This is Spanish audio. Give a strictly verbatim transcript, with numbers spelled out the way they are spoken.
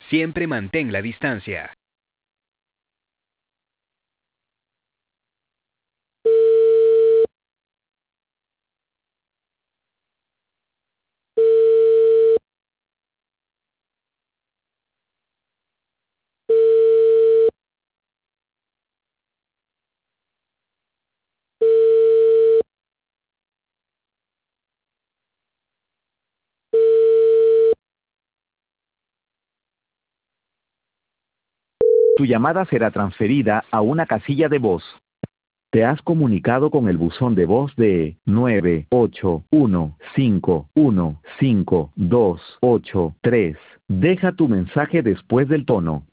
Siempre mantén la distancia. Tu llamada será transferida a una casilla de voz. Te has comunicado con el buzón de voz de nueve ocho uno cinco uno cinco dos ocho tres. Deja tu mensaje después del tono.